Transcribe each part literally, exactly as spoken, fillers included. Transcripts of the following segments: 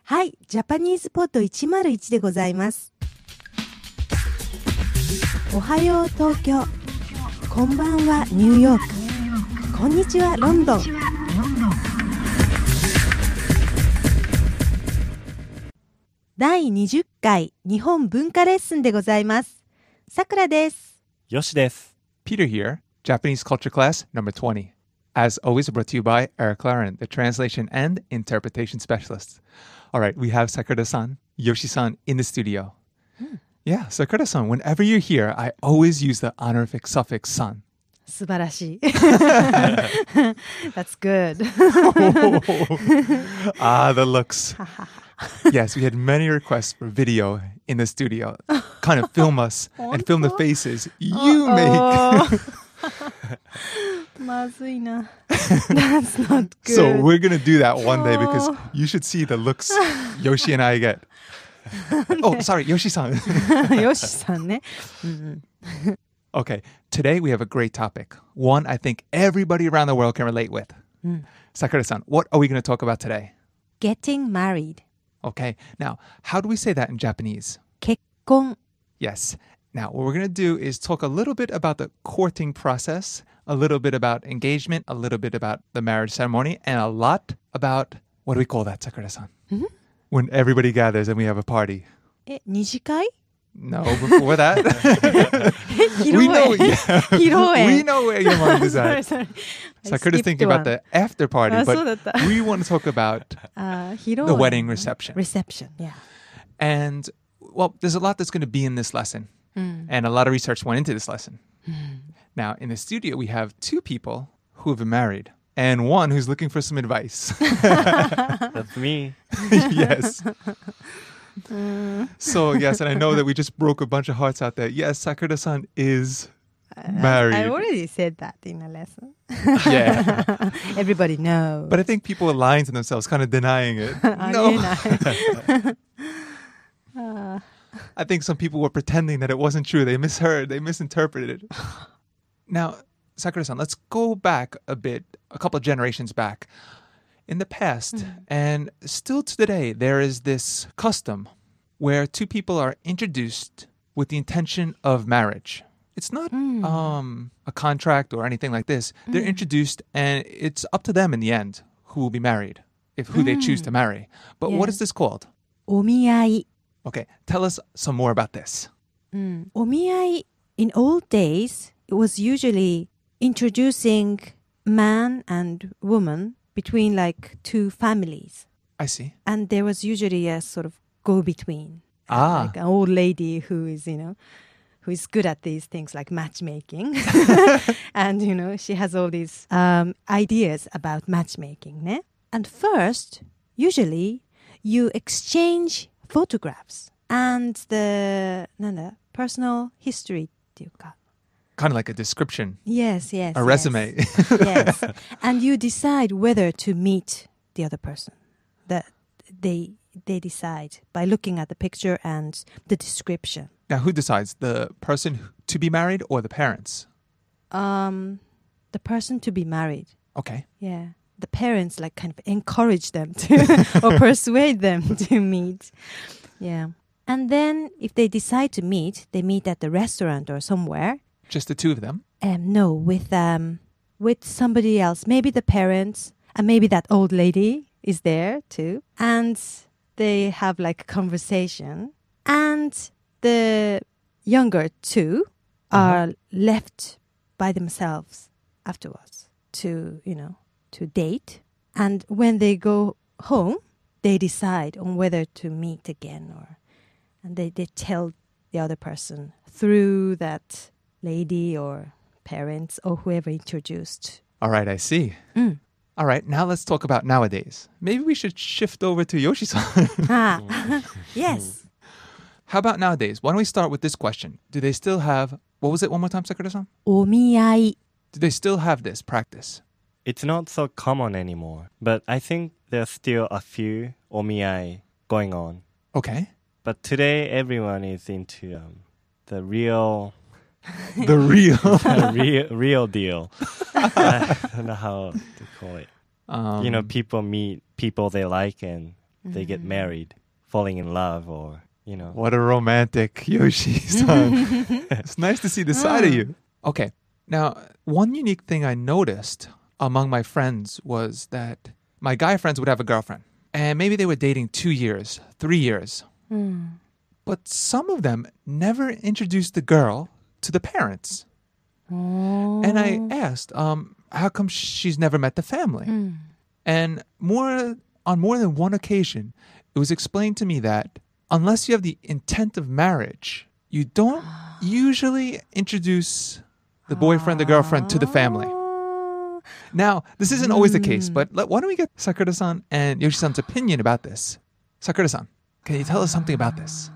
はい、ジャパニーズポッドいちまるいちでございます。おはよう東京、こんばんはニューヨーク、こんにちはロンドン。だいにじゅっかい日本文化レッスンでございます。さくらです。 よしです。 Peter here, Japanese Culture Class number twenty. As always, brought to you by Eric Laren, the translation and interpretation specialist. All right, we have Sakura-san, Yoshi-san in the studio. Mm. Yeah, Sakura-san, whenever you're here, I always use the honorific suffix san. 素晴らしい。That's good. Ah, the looks. Yes, we had many requests for video in the studio. Kind of film us and film the faces you make. まずいな。That's not good. So we're going to do that one day because you should see the looks Yoshi and I get. Oh, sorry, Yoshi-san. ヨシさんね。 Okay, today we have a great topic. One I think everybody around the world can relate with. Mm. Sakura-san, what are we going to talk about today? Getting married. Okay, now, how do we say that in Japanese? 結婚. Yes. Now, what we're going to do is talk a little bit about the courting process, a little bit about engagement, a little bit about the marriage ceremony, and a lot about, what do we call that, Sakura-san? Mm-hmm. When everybody gathers and we have a party. え、二次会? No, before that. we know, yeah, we know where your mind is at. sorry, sorry. Sakura's thinking one. About the after party, ah, but we want to talk about uh, the wedding reception. Reception, yeah. And, well, there's a lot that's going to be in this lesson. Mm. And a lot of research went into this lesson. Mm. Now, in the studio, we have two people who have been married and one who's looking for some advice. That's me. Yes. Mm. So, yes, and I know that we just broke a bunch of hearts out there. Yes, Sakura-san is married. I, I already said that in a lesson. Yeah. Everybody knows. But I think people are lying to themselves, kind of denying it. No. uh. I think some people were pretending that it wasn't true. They misheard. They misinterpreted it. Now, Sakura-san, let's go back a bit, a couple of generations back. In the past, mm. and still to today, there is this custom where two people are introduced with the intention of marriage. It's not mm. um, a contract or anything like this. Mm. They're introduced, and it's up to them in the end who will be married, if who mm. they choose to marry. But yes. What is this called? お見合い. Okay, tell us some more about this. Mm. お見合い, in old days, it was usually introducing man and woman between like two families. I see. And there was usually a sort of go-between. Ah. Like an old lady who is, you know, who is good at these things like matchmaking. And, you know, she has all these um, ideas about matchmaking. Ne? And first, usually, you exchange photographs and the なんだ, personal history っていうか. Kind of like a description. Yes, yes. A yes. resume. Yes. And you decide whether to meet the other person. That they they decide by looking at the picture and the description. Now, who decides? The person to be married or the parents? Um, the person to be married. Okay. Yeah. The parents like kind of encourage them to or persuade them to meet. Yeah. And then if they decide to meet, they meet at the restaurant or somewhere. Just the two of them? Um, no, with um, with somebody else. Maybe the parents, and maybe that old lady is there too. And they have like a conversation. And the younger two are uh-huh. left by themselves afterwards to, you know, to date. And when they go home, they decide on whether to meet again or, and they, they tell the other person through that lady or parents or whoever introduced. All right, I see. Mm. All right, now let's talk about nowadays. Maybe we should shift over to Yoshi-san. ah, yes. How about nowadays? Why don't we start with this question? Do they still have, what was it one more time, Sakura-san? お見合い. Do they still have this practice? It's not so common anymore, but I think there's still a few お見合い going on. Okay. But today, everyone is into um, the real... The real. the real, real deal. I don't know how to call it. Um, you know, people meet people they like and they get married, falling in love, or, you know. What a romantic Yoshi-san. It's nice to see the side of you. Okay. Now, one unique thing I noticed among my friends was that my guy friends would have a girlfriend. And maybe they were dating two years, three years. Mm. But some of them never introduced the girl to the parents. Oh. And I asked, um, how come she's never met the family? Mm. And more on more than one occasion, it was explained to me that unless you have the intent of marriage, you don't usually introduce the boyfriend, the girlfriend to the family. Oh. Now, this isn't always the case, but let, why don't we get Sakura-san and Yoshi-san's opinion about this? Sakura-san, can you tell us something about this?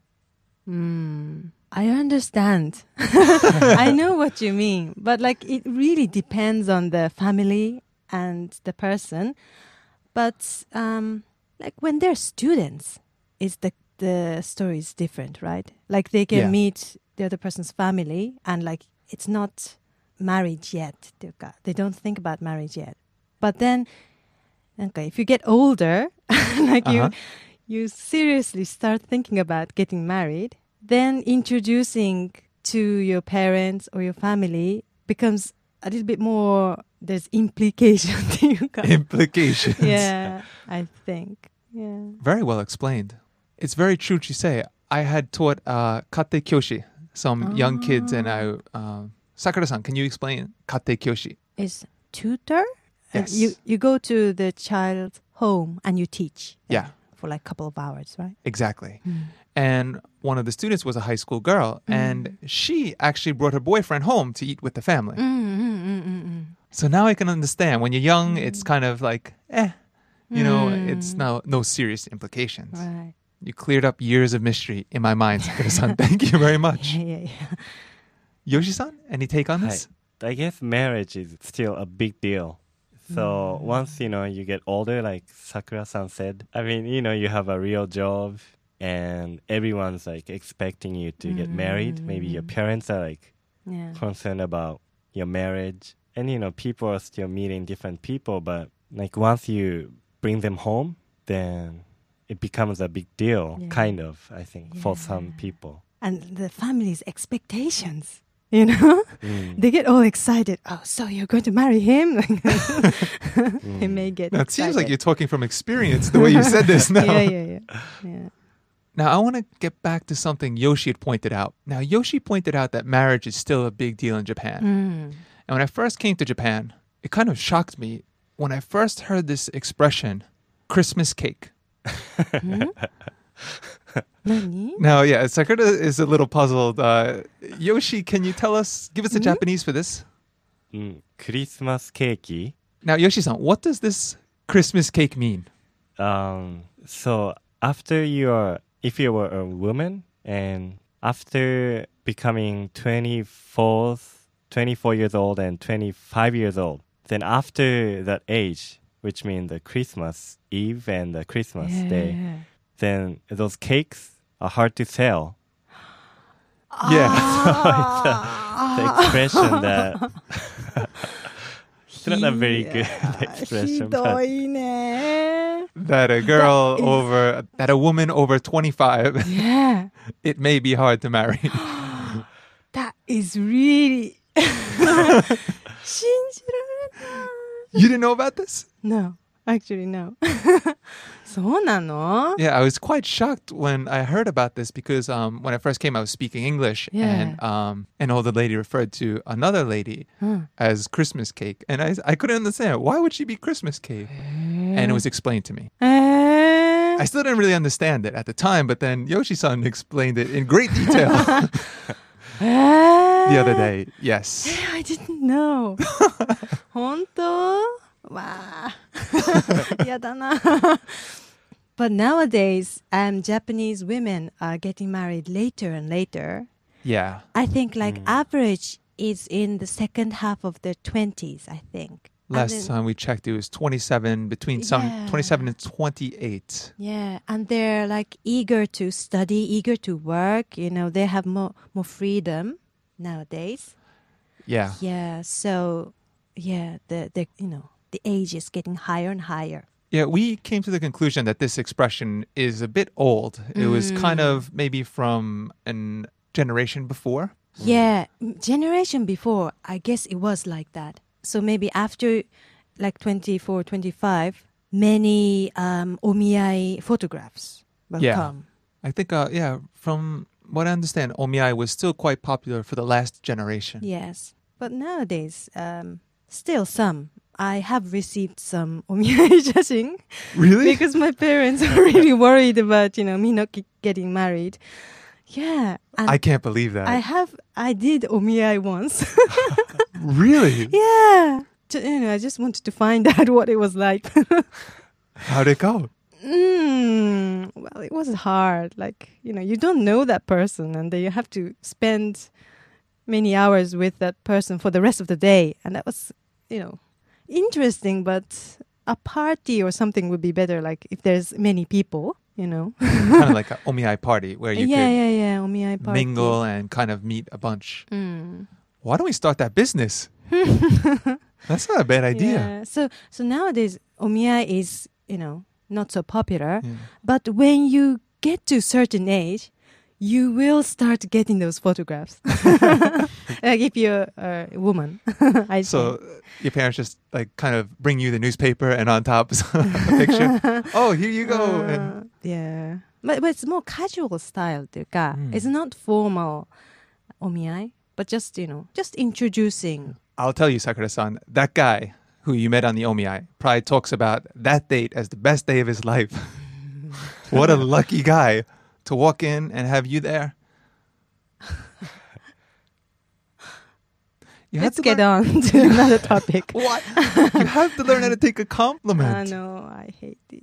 Mm. I understand. I know what you mean. But like it really depends on the family and the person. But um, like when they're students, it's the, the story is different, right? Like they can Yeah. meet the other person's family and like it's not marriage yet. They don't think about marriage yet. But then okay, if you get older, like Uh-huh. you you seriously start thinking about getting married, then introducing to your parents or your family becomes a little bit more, there's implication. Implications. Yeah, I think. Yeah. Very well explained. It's very true what you say. I had taught uh, kate kyoshi, some young kids, and I... Uh, Sakura-san, can you explain kate kyoshi? Is tutor? Uh, Yes. You, you go to the child's home and you teach. them Yeah. For like a couple of hours, right? Exactly. And one of the students was a high school girl, and she actually brought her boyfriend home to eat with the family. Mm-hmm. So now I can understand. When you're young, it's kind of like, eh, you know, it's no, no serious implications. Right. You cleared up years of mystery in my mind, Sakura-san. Thank you very much. Yeah, yeah, yeah. Yoshi-san, any take on this? I guess marriage is still a big deal. So once, you know, you get older, like Sakura-san said, I mean, you know, you have a real job and everyone's like expecting you to get married. Maybe your parents are like Yeah. concerned about your marriage. And, you know, people are still meeting different people. But like once you bring them home, then it becomes a big deal, Yeah. kind of, I think, for some Yeah. people. And the family's expectations, you know? Mm. They get all excited. Oh, so you're going to marry him? They may get Now, it excited. seems like you're talking from experience the way you said this now. Yeah, yeah, yeah. yeah. Now, I want to get back to something Yoshi had pointed out. Now, Yoshi pointed out that marriage is still a big deal in Japan. Mm. And when I first came to Japan, it kind of shocked me when I first heard this expression, Christmas cake. Nani? Now, yeah, Sakura is a little puzzled. Uh, Yoshi, can you tell us, give us a Japanese for this? Mm. Christmas cake. Now, Yoshi-san, what does this Christmas cake mean? Um, so after you are, if you were a woman and after becoming twenty-four, twenty-four years old and twenty-five years old, then after that age, which means the Christmas Eve and the Christmas Day, Yeah. then those cakes are hard to sell. Yeah. The expression that it's not a very good expression. But ひどいね. That a girl That is- over, that a woman over twenty-five, Yeah. it may be hard to marry. That is really 信じられない. You didn't know about this? No, actually no. そうなの? Yeah, I was quite shocked when I heard about this because um, when I first came, I was speaking English, Yeah. and um, an older lady referred to another lady Hmm. as Christmas cake, and I I couldn't understand why would she be Christmas cake, and it was explained to me. えー I still didn't really understand it at the time, but then Yoshi-san explained it in great detail えー the other day. Yes. I didn't know. 本当? わあ。やだな。But nowadays, um, Japanese women are getting married later and later. Yeah. I think like average is in the second half of their twenties, I think. And Last then- time we checked, it was twenty-seven, between some Yeah. twenty-seven and twenty-eight. Yeah, and they're like eager to study, eager to work. You know, they have more more freedom nowadays. Yeah. Yeah, so yeah, the the you know the age is getting higher and higher. Yeah, we came to the conclusion that this expression is a bit old. It was kind of maybe from an generation before. Yeah, generation before, I guess it was like that. So maybe after like twenty-four, twenty-five, many um, omiyai photographs will Yeah. come. I think, uh, yeah, from what I understand, omiyai was still quite popular for the last generation. Yes. But nowadays, um, still some. I have received some omiyai jashin Really? because my parents are really worried about, you know, me not ge- getting married. Yeah. And I can't believe that. I have, I did omiyai once. Really? Yeah. Ju- You know, I just wanted to find out what it was like. How'd it go? Mm, well, it was hard. Like, you know, you don't know that person and then you have to spend many hours with that person for the rest of the day. And that was, you know, interesting, but a party or something would be better. Like if there's many people, you know. Kind of like an omiyai party where you yeah, could yeah, yeah. Omiyai party. mingle and kind of meet a bunch. Mm. Why don't we start that business? That's not a bad idea. Yeah. So, so nowadays, omiyai is, you know, not so popular. Yeah. But when you get to a certain age, you will start getting those photographs. Like if you're a woman, I So think. uh, your parents just like kind of bring you the newspaper and on top is a picture. Oh, here you go. And Uh, yeah. But, but it's more casual style というか、 Mm. It's not formal omiyai, but just, you know, just introducing. I'll tell you, Sakura-san, that guy who you met on the omiyai probably talks about that date as the best day of his life. What a lucky guy to walk in and have you there. You have Let's to get learn- on to another topic. What? You have to learn how to take a I compliment. know, I hate it.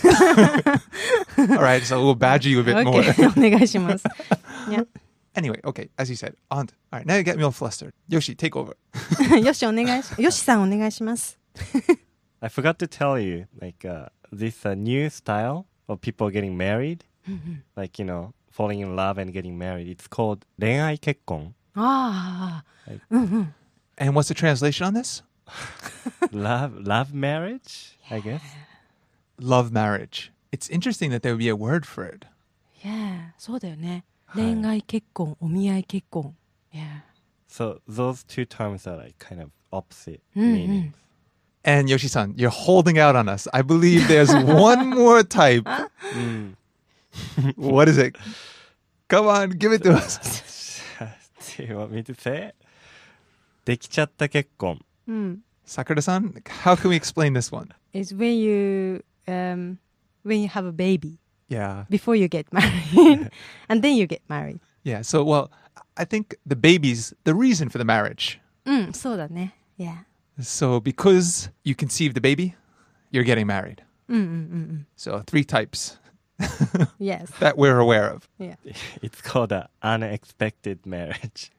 All right, so we'll badger you a bit more. Okay, お願いします。Yeah. Anyway, okay, as you said, on. All right, now you get me all flustered. Yoshi, take over. よし、お願いし、よしさんお願いします。 I forgot to tell you, like uh, this uh, new style of people getting married, like, you know, falling in love and getting married. It's called 恋愛結婚. ああ、 And what's the translation on this? love, love marriage, I guess. Love marriage. It's interesting that there would be a word for it. yeah, そうだよね。 はい恋愛結婚、お見合い結婚。Yeah. So those two terms are like kind of opposite Mm-hmm. meanings. And Yoshi-san, you're holding out on us. I believe there's one more type. Mm. What is it? Come on, give it to us. Do you want me to say it? できちゃった結婚. うん。 Sakura-san, how can we explain this one? It's when you, um, when you have a baby Yeah. before you get married. And then you get married. Yeah. So, well, I think the baby's the reason for the marriage. うん、そうだね。Yeah. So, because you conceived the baby, you're getting married. うんうんうんうん。 So, three types Yes. that we're aware of. Yeah. It's called an unexpected marriage.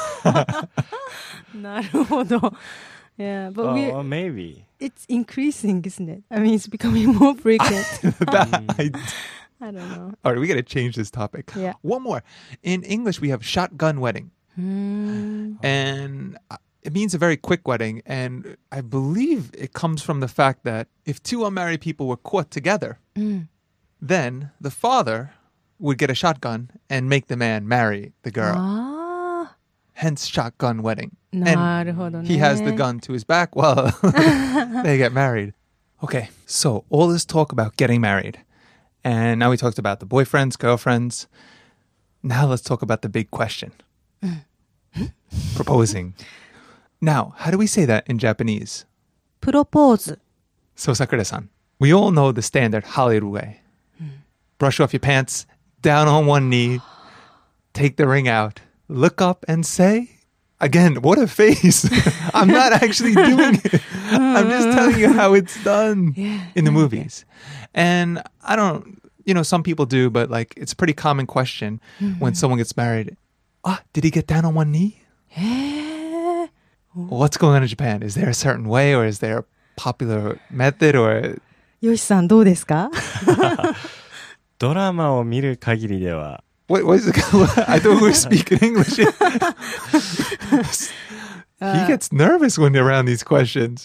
なるほど。Yeah, but Oh, we or maybe. it's increasing, isn't it? I mean, it's becoming more frequent. That- I- I don't know. all right, we got to change this topic. Yeah. One more. In English, we have shotgun wedding. うーん。 And uh, it means a very quick wedding. And I believe it comes from the fact that if two unmarried people were caught together, うん。 then the father would get a shotgun and make the man marry the girl. あ Hence, shotgun wedding. あ、なるほどね。 He has the gun to his back while they get married. Okay, so all this talk about getting married. And now we talked about the boyfriends, girlfriends. Now let's talk about the big question. Proposing. Now, how do we say that in Japanese? プロポーズ。 So, Sakura-san, we all know the standard Hallelu way. Brush off your pants, down on one knee, take the ring out, look up and say, again, what a face. I'm not actually doing it. I'm just telling you how it's done Yeah. in the movies. And I don't, you know, some people do, but like it's a pretty common question when someone gets married. Ah, did he get down on one knee? へえ。 What's going on in Japan? Is there a certain way or is there a popular method or よしさんどうですか？ ドラマを見る限りでは what, what is it? I thought we were speaking English. He gets nervous when they're around these questions.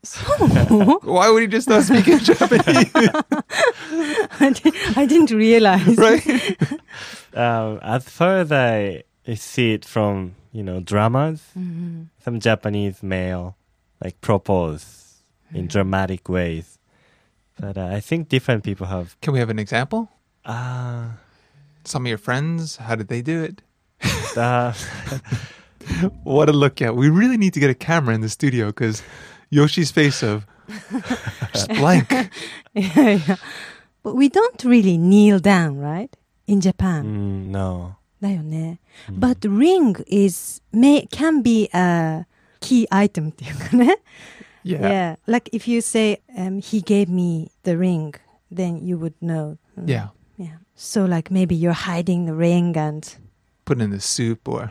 Why would he just not speak in Japanese? I, did, I didn't realize. Right? Um, as far as I see it from, you know, dramas, Mm-hmm. some Japanese male like propose in dramatic ways. But uh, I think different people have. Can we have an example? Uh, Some of your friends, how did they do it? uh, What a look at. We really need to get a camera in the studio because Yoshi's face of just blank. yeah, yeah. But we don't really kneel down, right? In Japan. mm, no. だよね. But ring is may can be a key item っていうかね. Yeah. Yeah. Like if you say um, he gave me the ring, then you would know. Mm, Yeah. Yeah. So like maybe you're hiding the ring and Put it in the soup or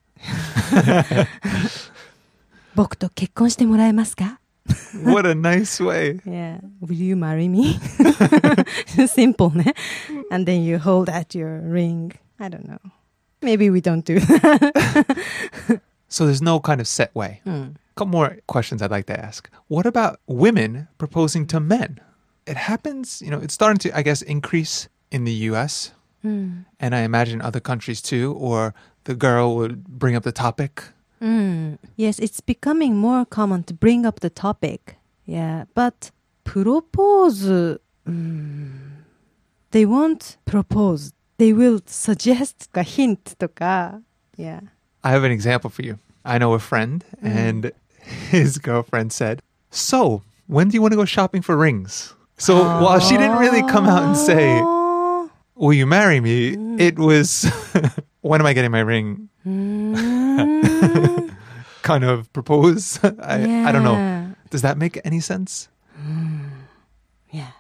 僕と結婚してもらえますか? what a nice way. Yeah. Will you marry me? Simple, ne? And then you hold out your ring. I don't know. Maybe we don't do that. So there's no kind of set way. Hmm. A couple more questions I'd like to ask. What about women proposing to men? It happens, you know, it's starting to, I guess, increase in the U S Hmm. and I imagine other countries too, or the girl would bring up the topic. Mm. Yes, it's becoming more common to bring up the topic. Yeah, but propose, mm, they won't propose. They will suggest a hint とか. Yeah. I have an example for you. I know a friend, and his girlfriend said, "So, when do you want to go shopping for rings?" So while she didn't really come out and say, Oh. "Will you marry me?" it was, "When am I getting my ring?" Mm. kind of propose. I, I don't know. Yeah. Does that make any sense? Yeah.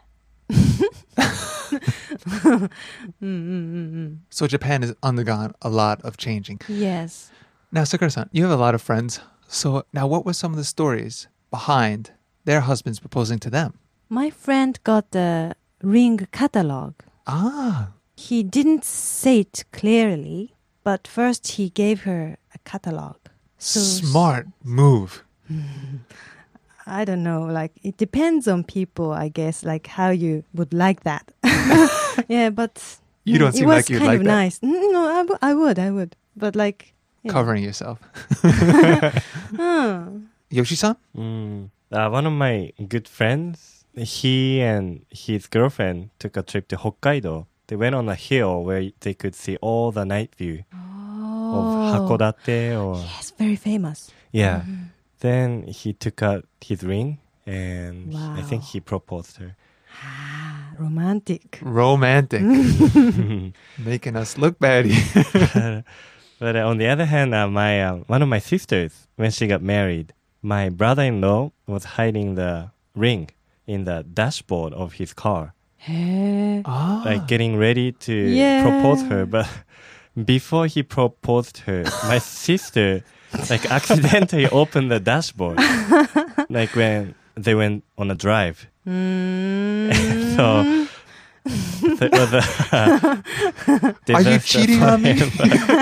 mm, mm, mm, mm. So Japan has undergone a lot of changing. Yes. Now, Sakura-san, you have a lot of friends. So now what were some of the stories behind their husbands proposing to them? My friend got the ring catalog. Ah, He didn't say it clearly, but first he gave her a catalog. So smart move. I don't know, like it depends on people, I guess, like how you would like that. Yeah, but You don't it seem was like you'd kind like of that. nice. Mm, No, I, w- I would, I would, but like yeah. Covering yourself. Hmm. Yoshi-san? Mm. Uh, one of my good friends, he and his girlfriend took a trip to Hokkaido. They went on a hill where they could see all the night view Oh. of Hakodate or Yes, very famous. yeah. Then he took out his ring and I think Wow. he proposed her. Ah, romantic. Romantic. Making us look bad here. But uh, on the other hand, uh, my uh, one of my sisters, when she got married, my brother-in-law was hiding the ring in the dashboard of his car, Hey. Ah. like getting ready to Yeah. propose her. But before he proposed her, my sister like accidentally opened the dashboard, like when they went on a drive. Mm. So that was a Are you disaster cheating for on me? him.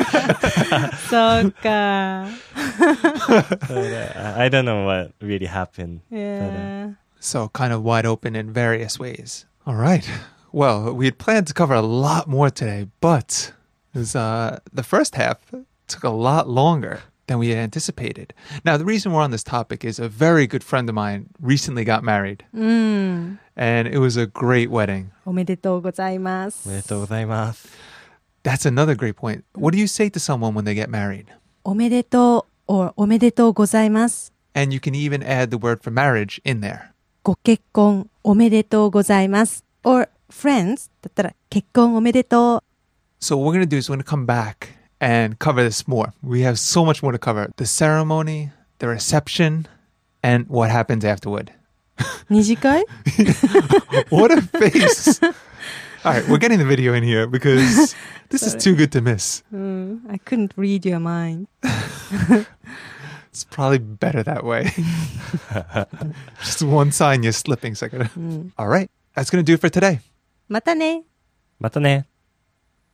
So ka. But, uh, I don't know what really happened. Yeah. So kind of wide open in various ways. All right. Well, we had planned to cover a lot more today, but it was, uh, the first half took a lot longer than we had anticipated. Now, the reason we're on this topic is a very good friend of mine recently got married, Mm. and it was a great wedding. おめでとうございます。 おめでとうございます. That's another great point. What do you say to someone when they get married? おめでとう or おめでとうございます。 And you can even add the word for marriage in there. ご結婚おめでとうございます。or friends だったら結婚おめでとう。 So what we're going to do is we're going to come back and cover this more. We have so much more to cover. The ceremony, the reception, and what happens afterward. 二次会 What a face. All right, we're getting the video in here because this is too good to miss. うん。I couldn't read your mind. It's probably better that way. Just one sign you're slipping. Sakura. All right, that's going to do it for today. またね。 またね。